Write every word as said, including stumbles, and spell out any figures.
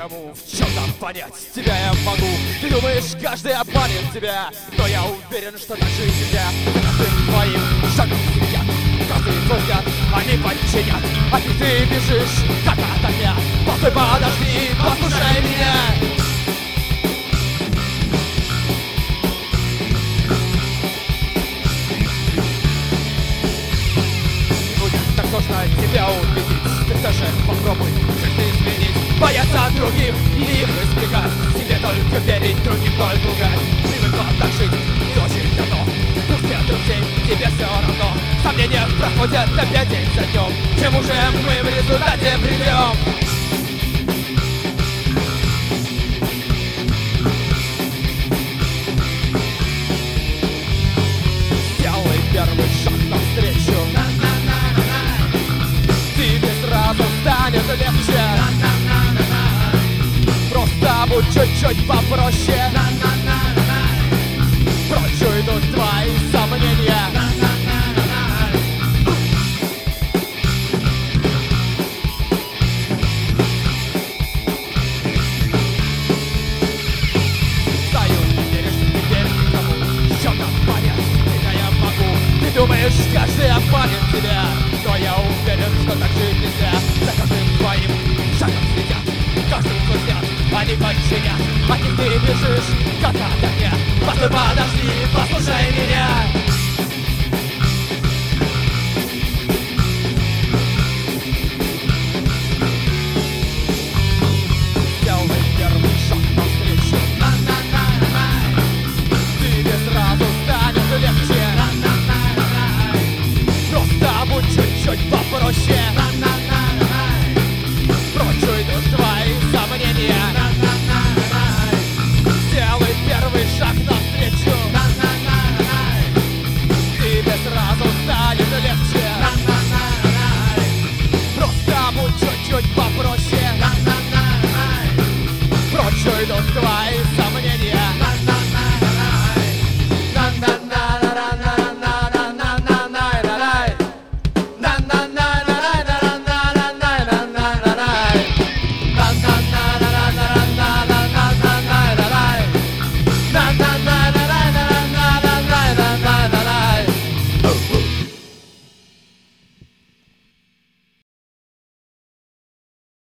никому в чем-то понять. Тебя я могу, ты думаешь, каждый обманет тебя, но я уверен, что так же и тебя. Каждым твоим шагом следят, каждый твой взгляд они подчинят. А ты, ты бежишь, как от огня. Постой, подожди, послушай меня. Сложно тебя убедить, ты все же попробуй жизнь изменить. Бояться других и их избегать, себе только верить, другим только лгать. Привыкла так жить и очень давно, пусть от друзей тебе все равно. Сомнения проходят опять день за днем, к чему же мы в результате придем? Сделай первый шаг навстречу, сразу станет легче. Просто будь чуть-чуть попроще. Прочь уйдут твои сомнения. Знаю, не веришь теперь никому, в чем-то понять тебя я могу. Ты думаешь, каждый обманет тебя, но я уверен, что так жить нельзя. За каждым твоим шагом следят, каждый твой взгляд они подчинят. А ты, ты бежишь, как от огня. Постой, подожди, послушай меня. Сделай первый шаг навстречу, тебе сразу станет легче. Просто будь чуть-чуть попроще.